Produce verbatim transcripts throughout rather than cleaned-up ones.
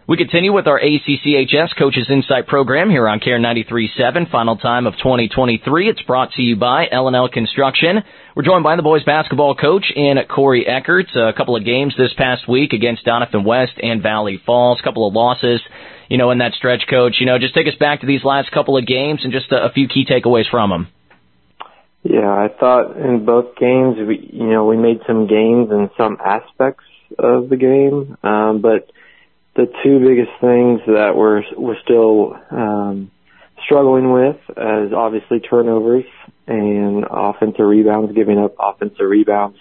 We continue with our A C C H S Coaches Insight program here on Care ninety-three point seven. Final time of twenty twenty-three. It's brought to you by L and L Construction. We're joined by the boys basketball coach in Corey Eckert. A couple of games this past week against Doniphan West and Valley Falls. A couple of losses, you know, in that stretch, Coach. You know, just take us back to these last couple of games and just a, a few key takeaways from them. Yeah, I thought in both games, we, you know, we made some gains in some aspects of the game, um, but the two biggest things that we're we're still um, struggling with is obviously turnovers and offensive rebounds, giving up offensive rebounds.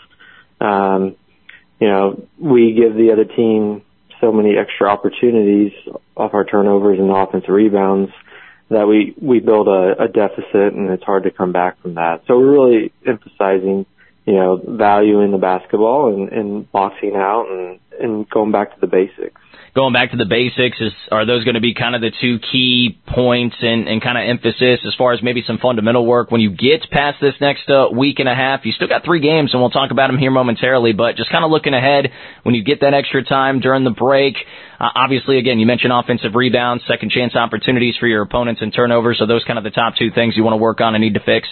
Um, you know, we give the other team so many extra opportunities off our turnovers and offensive rebounds that we, we build a, a deficit, and it's hard to come back from that. So we're really emphasizing, you know, value in the basketball and, and boxing out and, and going back to the basics. Going back to the basics, is are those going to be kind of the two key points and, and kind of emphasis as far as maybe some fundamental work when you get past this next uh, week and a half? You still got three games, and we'll talk about them here momentarily, but just kind of looking ahead when you get that extra time during the break. Uh, obviously, again, you mentioned offensive rebounds, second chance opportunities for your opponents, and turnovers. Are those kind of the top two things you want to work on and need to fix?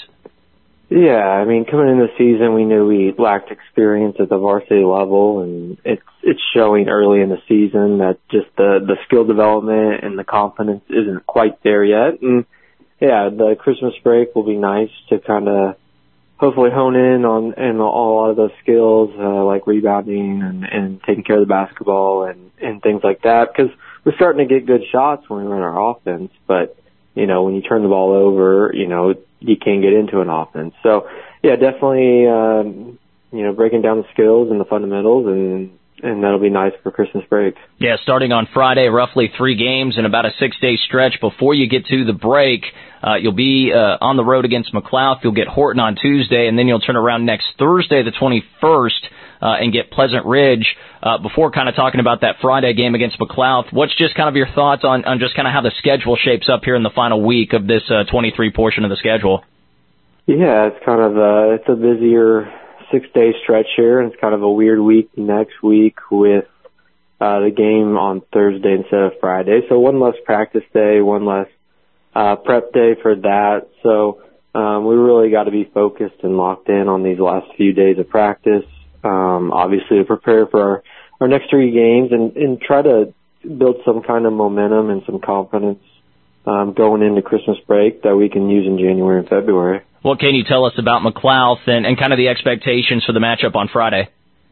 Yeah, I mean, coming into the season, we knew we lacked experience at the varsity level, and it's it's showing early in the season that just the the skill development and the confidence isn't quite there yet. And yeah, the Christmas break will be nice to kind of hopefully hone in on and a lot of those skills, uh, like rebounding and, and taking care of the basketball and and things like that, because we're starting to get good shots when we run our offense, but you know, when you turn the ball over, you know, you can't get into an offense. So, yeah, definitely, um, you know, breaking down the skills and the fundamentals, and and that'll be nice for Christmas break. Yeah, starting on Friday, roughly three games and about a six-day stretch before you get to the break. Uh, you'll be uh, on the road against McLouth. You'll get Horton on Tuesday, and then you'll turn around next Thursday, the twenty-first, uh, and get Pleasant Ridge. Uh, before kind of talking about that Friday game against McLouth, what's just kind of your thoughts on, on just kind of how the schedule shapes up here in the final week of this uh, twenty-three portion of the schedule? Yeah, it's kind of a, it's a busier six-day stretch here, and it's kind of a weird week next week with uh, the game on Thursday instead of Friday. So one less practice day, one less uh, prep day for that. So um, we really got to be focused and locked in on these last few days of practice, um, obviously to prepare for our, our next three games and, and try to build some kind of momentum and some confidence um, going into Christmas break that we can use in January and February. What can you tell us about McLouth and, and kind of the expectations for the matchup on Friday?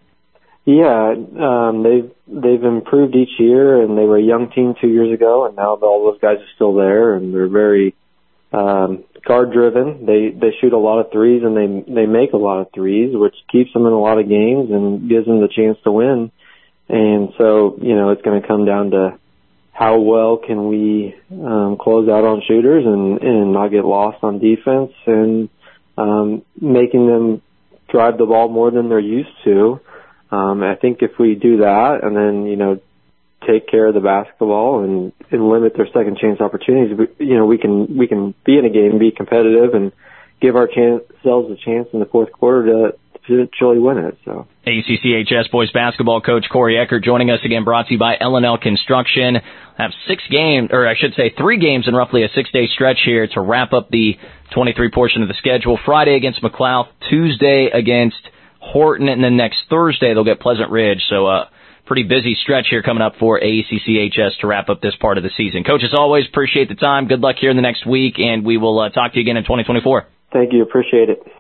Yeah, um, they've they've improved each year, and they were a young team two years ago, and now all those guys are still there, and they're very um, guard driven. They they shoot a lot of threes, and they they make a lot of threes, which keeps them in a lot of games and gives them the chance to win. And so, you know, it's going to come down to how well can we um, close out on shooters and, and not get lost on defense, and um, making them drive the ball more than they're used to. Um, I think if we do that and then, you know, take care of the basketball and, and limit their second chance opportunities, we, you know, we can we can be in a game, be competitive, and give ourselves a chance in the fourth quarter to to actually win it. So A C C H S boys basketball coach Corey Eckert joining us again, brought to you by L and L Construction. Have six games, or I should say three games in roughly a six-day stretch here to wrap up the twenty-three portion of the schedule. Friday against McLouth, Tuesday against Horton, and then next Thursday they'll get Pleasant Ridge. So uh pretty busy stretch here coming up for A C C H S to wrap up this part of the season. Coach, as always, appreciate the time. Good luck here in the next week, and we will uh, talk to you again in twenty twenty-four. Thank you. Appreciate it.